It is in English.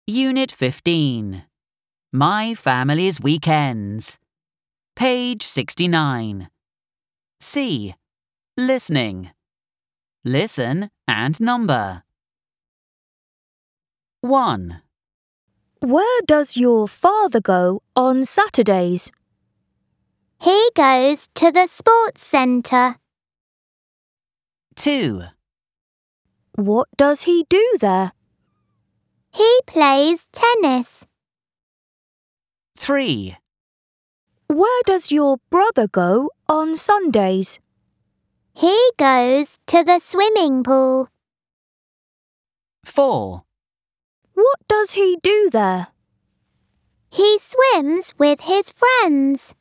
Unit 15. My Family's Weekends. Page 69. C. Listening. Listen and number. 1, Where does your father go on Saturdays? He goes to the sports centre. 2, What does he do there? He plays tennis. 3, Where does your brother go on Sundays? He goes to the swimming pool. 4, What does he do there? He swims with his friends.